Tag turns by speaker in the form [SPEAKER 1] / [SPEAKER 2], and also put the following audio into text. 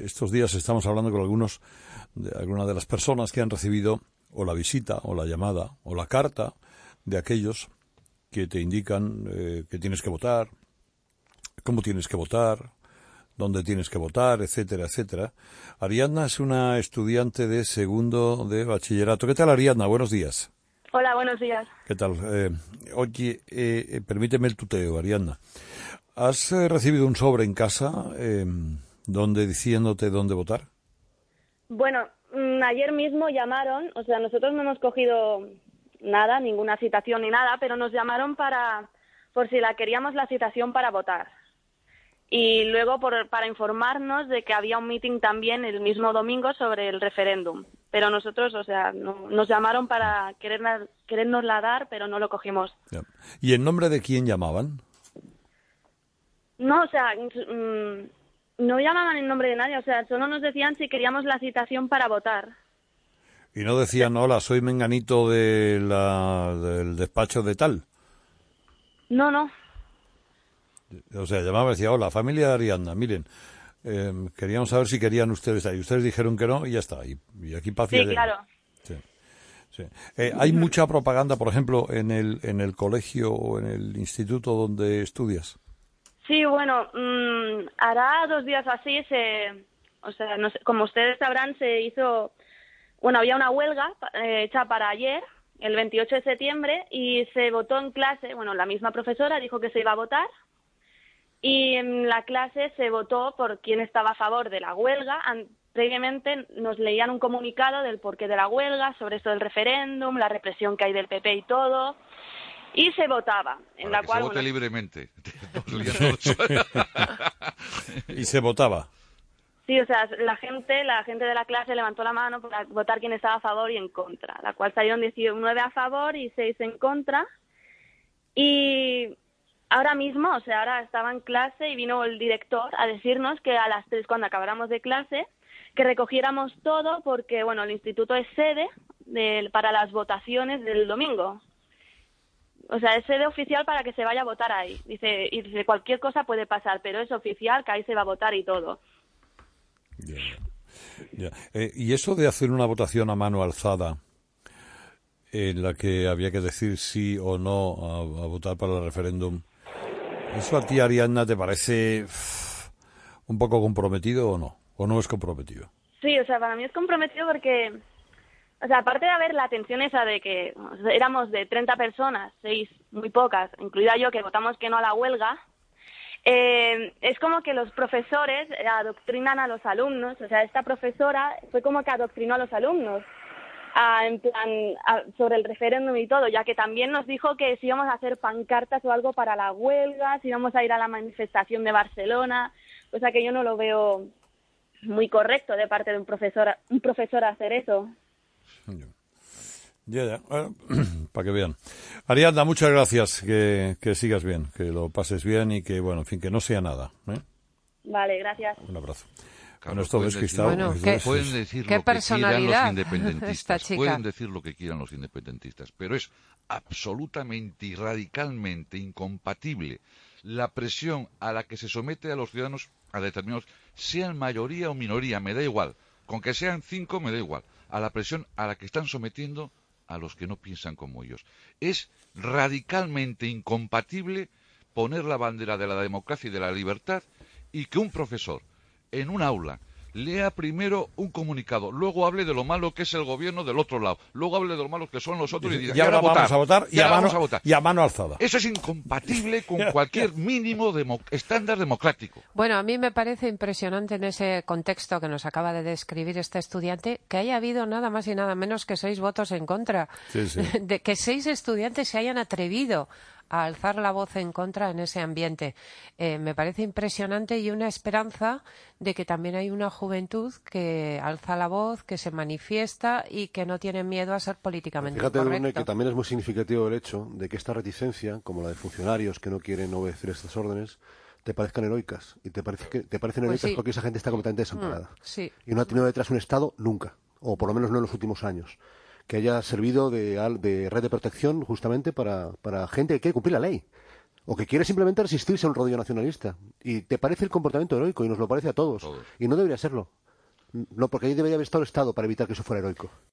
[SPEAKER 1] estos días estamos hablando con algunas de las personas que han recibido o la visita, o la llamada, o la carta de aquellos que te indican que tienes que votar, cómo tienes que votar, dónde tienes que votar, etcétera, etcétera. Ariadna es una estudiante de segundo de bachillerato. ¿Qué tal, Ariadna? Buenos días.
[SPEAKER 2] Hola, buenos días.
[SPEAKER 1] ¿Qué tal? Oye, permíteme el tuteo, Ariadna. ¿Has recibido un sobre en casa diciéndote dónde votar?
[SPEAKER 2] Bueno, ayer mismo llamaron, o sea, nosotros no hemos cogido nada, ninguna citación ni nada, pero nos llamaron por si queríamos la citación para votar. Y luego para informarnos de que había un meeting también el mismo domingo sobre el referéndum. Pero nosotros, o sea, nos llamaron para querernosla dar, pero no lo cogimos.
[SPEAKER 1] Ya. ¿Y en nombre de quién llamaban?
[SPEAKER 2] No, o sea, no llamaban en nombre de nadie, o sea, solo nos decían si queríamos la citación para votar.
[SPEAKER 1] Y no decían, hola, soy menganito del despacho de tal.
[SPEAKER 2] No, no.
[SPEAKER 1] O sea, llamaba y decía, hola, familia de Ariadna, miren, queríamos saber si querían ustedes ahí. Ustedes dijeron que no y ya está. Y aquí paz y
[SPEAKER 2] Sí,
[SPEAKER 1] alegría.
[SPEAKER 2] claro.
[SPEAKER 1] Sí, sí. ¿Hay mucha propaganda, por ejemplo, en el colegio o en el instituto donde estudias?
[SPEAKER 2] Sí, bueno, hará 2 días así, o sea, no sé, como ustedes sabrán, se hizo, bueno, había una huelga hecha para ayer, el 28 de septiembre, y se votó en clase, bueno, la misma profesora dijo que se iba a votar, y en la clase se votó por quién estaba a favor de la huelga. Previamente nos leían un comunicado del porqué de la huelga, sobre esto del referéndum, la represión que hay del PP y todo. Y se votaba, en
[SPEAKER 3] Para
[SPEAKER 2] la
[SPEAKER 3] que
[SPEAKER 2] cual...
[SPEAKER 3] se vote
[SPEAKER 2] bueno,
[SPEAKER 3] libremente.
[SPEAKER 1] Y se votaba.
[SPEAKER 2] sí, o sea, la gente de la clase levantó la mano para votar quién estaba a favor y en contra, la cual salieron 19 a favor y 6 en contra. Y ahora mismo, o sea, ahora estaba en clase y vino el director a decirnos que a las 3, cuando acabáramos de clase, que recogiéramos todo porque, bueno, el instituto es sede para las votaciones del domingo. O sea, es sede oficial para que se vaya a votar ahí. Dice cualquier cosa puede pasar, pero es oficial que ahí se va a votar y todo.
[SPEAKER 1] Ya. Y eso de hacer una votación a mano alzada, en la que había que decir sí o no a votar para el referéndum, ¿eso a ti, Ariadna, te parece un poco comprometido o no? ¿O no es comprometido?
[SPEAKER 2] Sí, o sea, para mí es comprometido porque... O sea, aparte de haber la tensión esa de que éramos de 30 personas, 6 muy pocas, incluida yo, que votamos que no a la huelga, es como que los profesores adoctrinan a los alumnos. O sea, esta profesora fue como que adoctrinó a los alumnos en plan sobre el referéndum y todo, ya que también nos dijo que si íbamos a hacer pancartas o algo para la huelga, si íbamos a ir a la manifestación de Barcelona, cosa que yo no lo veo muy correcto de parte de un profesor hacer eso.
[SPEAKER 1] Ya. Para que vean. Ariadna, muchas gracias, que sigas bien, que lo pases bien y que, bueno, en fin, que no sea nada.
[SPEAKER 2] Vale, gracias.
[SPEAKER 1] Un abrazo.
[SPEAKER 3] Claro,
[SPEAKER 1] Bueno, esto ves, Cristal.
[SPEAKER 4] Bueno,
[SPEAKER 3] pueden decir
[SPEAKER 4] qué
[SPEAKER 3] lo que quieran los
[SPEAKER 4] personalidad
[SPEAKER 3] independentistas.
[SPEAKER 4] esta chica.
[SPEAKER 3] Pueden decir lo que quieran los independentistas, pero es absolutamente y radicalmente incompatible la presión a la que se somete a los ciudadanos a determinados, sean mayoría o minoría, me da igual. Con que sean 5 me da igual. A la presión a la que están sometiendo a los que no piensan como ellos. Es radicalmente incompatible poner la bandera de la democracia y de la libertad y que un profesor en un aula lea primero un comunicado, luego hable de lo malo que es el gobierno del otro lado, luego hable de lo malo que son los otros y diga,
[SPEAKER 1] y ahora vamos a votar y a mano alzada.
[SPEAKER 3] Eso es incompatible con cualquier mínimo estándar democrático.
[SPEAKER 4] Bueno, a mí me parece impresionante en ese contexto que nos acaba de describir este estudiante que haya habido nada más y nada menos que 6 votos en contra.
[SPEAKER 1] Sí.
[SPEAKER 4] De que 6 estudiantes se hayan atrevido a alzar la voz en contra en ese ambiente. Me parece impresionante y una esperanza de que también hay una juventud que alza la voz, que se manifiesta y que no tiene miedo a ser políticamente
[SPEAKER 5] Fíjate,
[SPEAKER 4] correcto.
[SPEAKER 5] Brune, que también es muy significativo el hecho de que esta reticencia, como la de funcionarios que no quieren obedecer estas órdenes, te parezcan heroicas. Y te parecen
[SPEAKER 4] Pues
[SPEAKER 5] heroicas
[SPEAKER 4] sí.
[SPEAKER 5] porque esa gente está completamente desamparada.
[SPEAKER 4] Sí.
[SPEAKER 5] Y no ha tenido detrás un Estado nunca, o por lo menos no en los últimos años, que haya servido de red de protección justamente para gente que quiere cumplir la ley. O que quiere simplemente resistirse a un rodillo nacionalista. Y te parece el comportamiento heroico, y nos lo parece a todos. Y no debería serlo. No, porque ahí debería haber estado el Estado para evitar que eso fuera heroico.